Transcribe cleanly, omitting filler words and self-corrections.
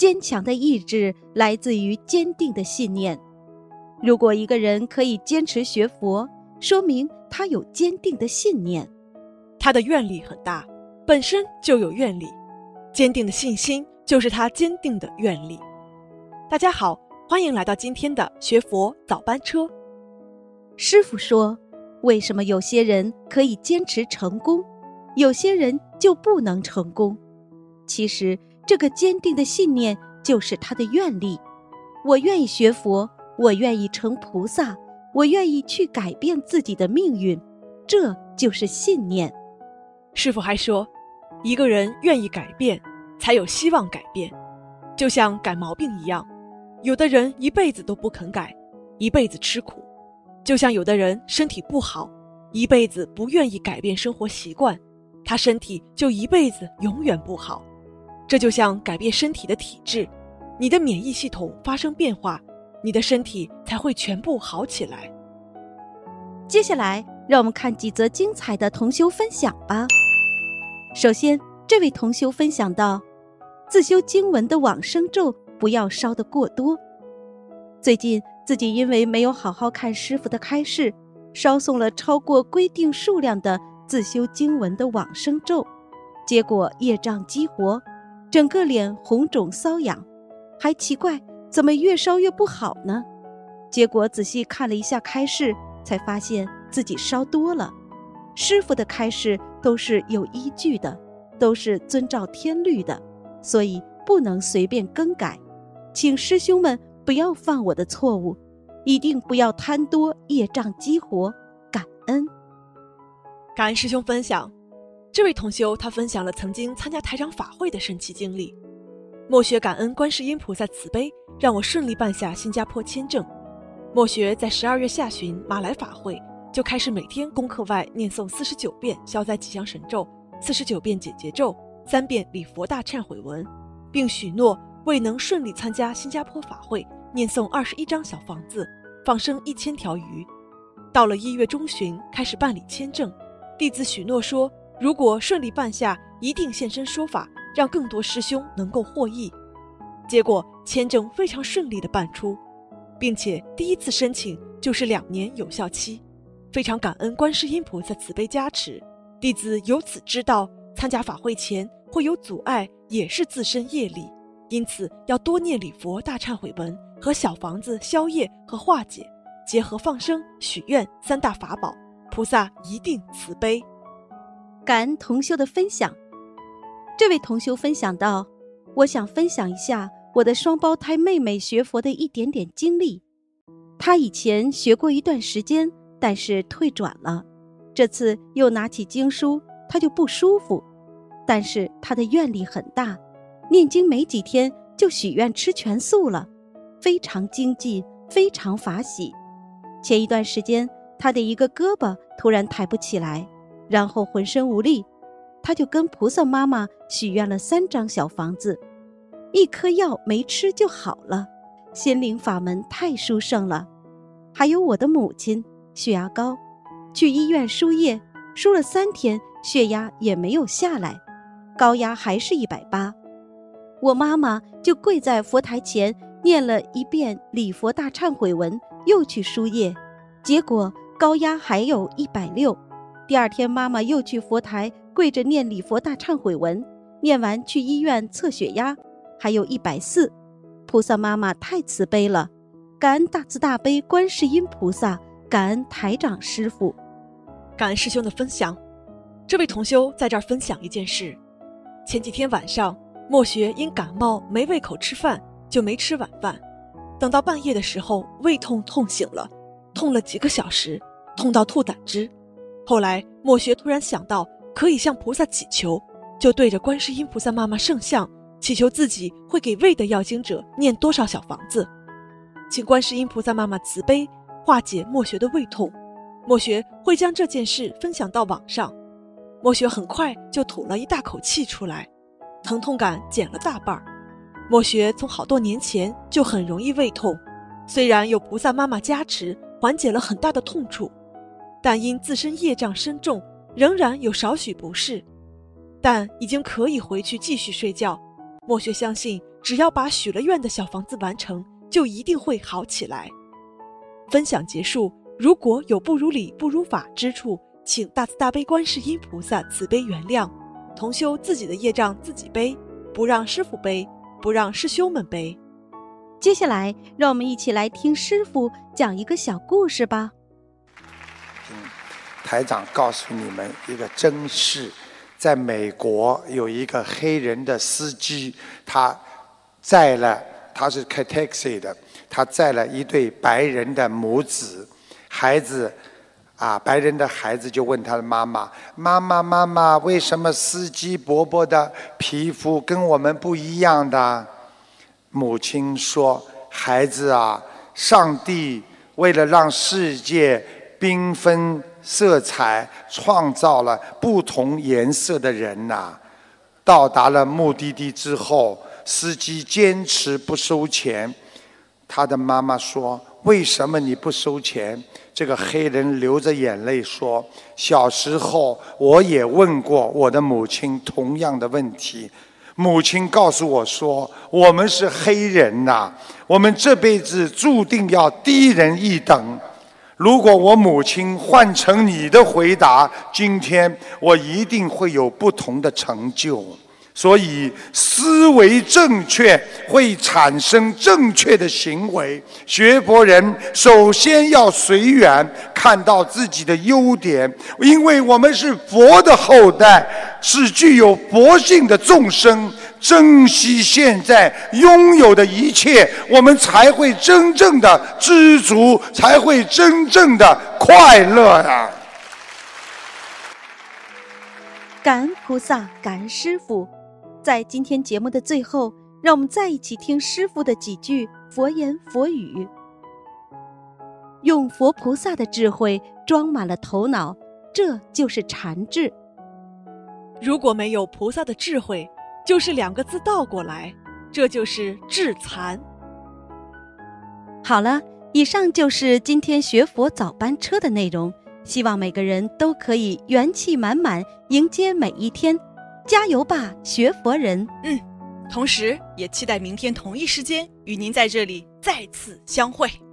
坚强的意志来自于坚定的信念。如果一个人可以坚持学佛，说明他有坚定的信念。 他的愿力很大，本身就有愿力，坚定的信心就是他坚定的愿力。大家好，欢迎来到今天的学佛早班车。 师父说，为什么有些人可以坚持成功，有些人就不能成功？其实这个坚定的信念就是他的愿力。我愿意学佛，我愿意成菩萨，我愿意去改变自己的命运，这就是信念。 师父还说，一个人愿意改变，才有希望改变。就像改毛病一样，有的人一辈子都不肯改，一辈子吃苦。就像有的人身体不好，一辈子不愿意改变生活习惯，他身体就一辈子永远不好。这就像改变身体的体质，你的免疫系统发生变化，你的身体才会全部好起来。 接下来让我们看几则精彩的同修分享吧。首先，这位同修分享到，自修经文的往生咒不要烧得过多。最近自己因为没有好好看师父的开示，烧送了超过规定数量的自修经文的往生咒，结果业障激活，整个脸红肿瘙痒，还奇怪怎么越烧越不好呢？结果仔细看了一下开示，才发现自己烧多了。师父的开示都是有依据的，都是遵照天律的，所以不能随便更改。请师兄们不要犯我的错误，一定不要贪多，业障激活，感恩。 感恩师兄分享。这位同修他分享了曾经参加台长法会的神奇经历。默学感恩观世音菩萨慈悲，让我顺利办下新加坡签证。默学在12月下旬马来法会就开始每天功课外念诵49遍消灾吉祥神咒，49遍解结咒，3遍礼佛大忏悔文，并许诺为能顺利参加新加坡法会念诵21张小房子，放生1000条鱼。到了1月中旬开始办理签证，弟子许诺说，如果顺利办下，一定现身说法，让更多师兄能够获益。结果签证非常顺利地办出，并且第一次申请就是2年有效期。非常感恩观世音菩萨慈悲加持，弟子由此知道参加法会前会有阻碍，也是自身业力，因此要多念礼佛大忏悔文和小房子消业和化解，结合放生许愿3大法宝，菩萨一定慈悲。 感恩同修的分享。这位同修分享到，我想分享一下我的双胞胎妹妹学佛的一点点经历。她以前学过一段时间，但是退转了，这次又拿起经书，她就不舒服。但是她的愿力很大，念经没几天就许愿吃全素了，非常精进，非常法喜。前一段时间她的一个胳膊突然抬不起来，然后浑身无力，她就跟菩萨妈妈许愿了3张小房子，1颗药没吃就好了，心灵法门太殊胜了。还有我的母亲血压高，去医院输液，输了3天，血压也没有下来，高压还是180。我妈妈就跪在佛台前念了1遍礼佛大忏悔文，又去输液，结果高压还有160。第2天妈妈又去佛台跪着念礼佛大忏悔文，念完去医院测血压，还有140。菩萨妈妈太慈悲了，感恩大慈大悲观世音菩萨，感恩台长师父。 感恩师兄的分享。这位同修在这儿分享一件事，前几天晚上默学因感冒没胃口吃饭，就没吃晚饭，等到半夜的时候胃痛醒了，痛了几个小时，痛到吐胆汁。后来默学突然想到可以向菩萨祈求，就对着观世音菩萨妈妈圣像祈求自己会给胃的要经者念多少小房子，请观世音菩萨妈妈慈悲化解默学的胃痛。默学会将这件事分享到网上，默学很快就吐了一大口气出来，疼痛感减了大半。默学从好多年前就很容易胃痛，虽然有菩萨妈妈加持缓解了很大的痛处，但因自身业障深重，仍然有少许不适，但已经可以回去继续睡觉。默学相信只要把许了愿的小房子完成，就一定会好起来。分享结束，如果有不如理不如法之处，请大慈大悲观世音菩萨慈悲原谅。同修自己的业障自己背，不让师父背，不让师兄们背。 接下来让我们一起来听师父讲一个小故事吧。 台长告诉你们一个真事，在美国有一个黑人的司机，他是开 taxi 的，他载了一对白人的母子，白人的孩子就问他的妈妈：妈妈，为什么司机伯伯的皮肤跟我们不一样的？母亲说：孩子啊，上帝为了让世界缤纷色彩，创造了不同颜色的人呐。到达了目的地之后，司机坚持不收钱。他的妈妈说：为什么你不收钱？这个黑人流着眼泪说：小时候我也问过我的母亲同样的问题，母亲告诉我说，我们是黑人呐，我们这辈子注定要低人一等。如果我母亲换成你的回答，今天我一定会有不同的成就。所以思维正确会产生正确的行为，学佛人首先要随缘，看到自己的优点，因为我们是佛的后代，是具有佛性的众生，珍惜现在拥有的一切，我们才会真正的知足，才会真正的快乐啊！ 感恩菩萨，感恩师父。在今天节目的最后，让我们再一起听师父的几句佛言佛语。用佛菩萨的智慧装满了头脑，这就是禅智。 如果没有菩萨的智慧，就是2个字倒过来，这就是智残。 好了，以上就是今天学佛早班车的内容，希望每个人都可以元气满满迎接每一天。加油吧，学佛人！ 同时也期待明天同一时间与您在这里再次相会。